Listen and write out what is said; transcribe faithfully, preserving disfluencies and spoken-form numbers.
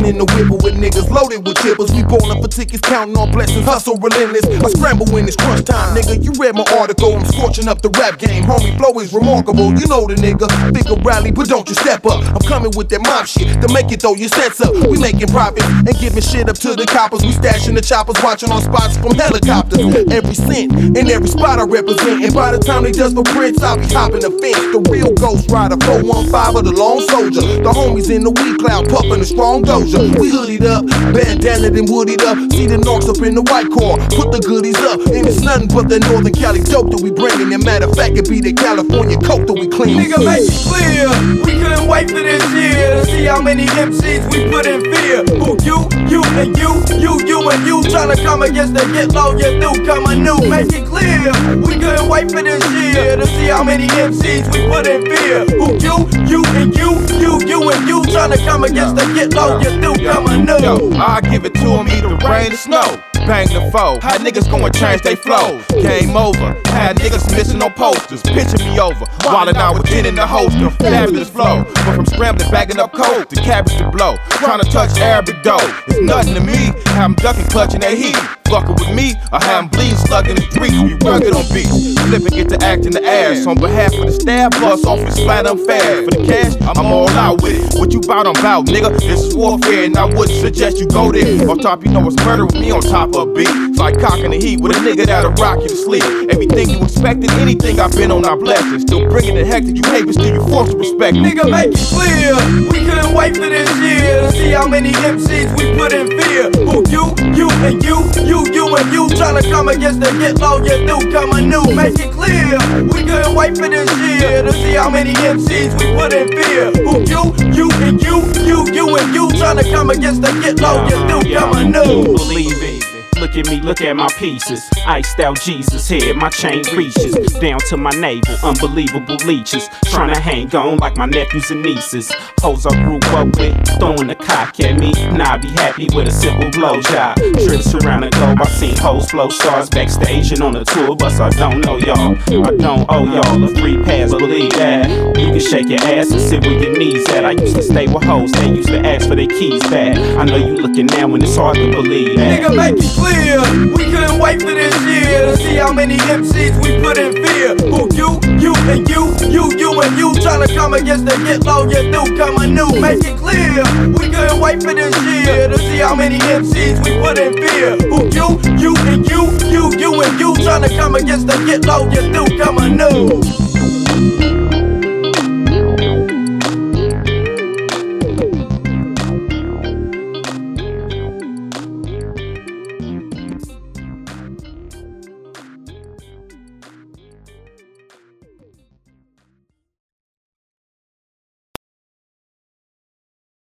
in the whipper with niggas loaded with chippers. We ballin' for tickets, counting on blessings, hustle relentless. I scramble when it's crunch time, nigga. You read my article, I'm scorching up the rap game. Homie, flow is remarkable, you know the nigga. Figure rally, but don't you step up. I'm coming with that mob shit to make it throw your sets up. We making profit and giving shit up to the coppers. We stashing the choppers, watching on spots from helicopters. Every cent in every spot I represent. And by the time they dust for Prince, I'll be hopping the fence. The real Ghost Rider, four one five of the Lone Soldier. The homies in the weed cloud, puffin' a strong doja. We hoodied up, bandana and woodied up. See the Norks up in the white car, put the goodies up. And it's nothing but the Northern Cali dope that we bringin'. And matter of fact, it be the California coke that we clean. Nigga, make it clear, we couldn't wait for this year to see how many M Cs we put in fear. Who you, you and you, you, you and you tryna come against the get low, you do come anew. Make it clear, we couldn't wait for this year to see how many M Cs we put in fear. Who you, you and you, you, you and you tryna come against the get low, you do come anew. Yo, I give it to them either rain or snow. Bang the foe, how niggas gon' change they flow? Game over, had niggas missing on posters, pitching me over. Wildin' out with gin in the holster, fabulous flow. But from scrambling, bagging up cold to cabbage to blow. Trying to touch Arabic dough, it's nothing to me. Have 'em ducking, clutching that heat. Fuckin' with me, I have 'em bleeding, slug in the streets. We rugged on beats, flipping, get to act in the ass. On behalf of the staff, bust off and splat them fast. For the cash, I'm all out with it. What you bout, I'm bout, nigga. This is warfare, and I wouldn't suggest you go there. On top, you know it's murder with me on top of a beat. It's like cocking the heat with a nigga that'll rock you to sleep. Everything you expected, anything I've been on, I blessed it. Still bringing the heck that you hate, but still you forced to respect it. Nigga, make it clear, we couldn't wait for this year to see how many M Cs we put in fear. Who you, you and you, you, you and you tryna come against the get low, you do come anew. Make it clear, we couldn't wait for this year to see how many M Cs we put in fear. Who you, you and you, you, you and you tryna come against the get low, you do come anew. Believe it. Look at me, look at my pieces. Iced out Jesus here, my chain reaches down to my navel, unbelievable leeches. Tryna hang on like my nephews and nieces. Hoes I grew up with, throwing the cock at me. Now I be happy with a simple blowjob. Trips around the globe, I seen hoes flow stars backstage and on the tour bus. I don't know y'all, I don't owe y'all a free pass, believe that. You can shake your ass and sit where your knees at. I used to stay with hoes, they used to ask for their keys back. I know you looking now and it's hard to believe that. Nigga, make it clear, we couldn't wait for this year to see how many M Cs we put in fear. Who you, you and you, you, you and you tryna come against the get low, you do come anew. Make it clear, we couldn't wait for this year to see how many M Cs we put in fear. Who you, you and you, you, you and you tryna come against the get low, you do come anew.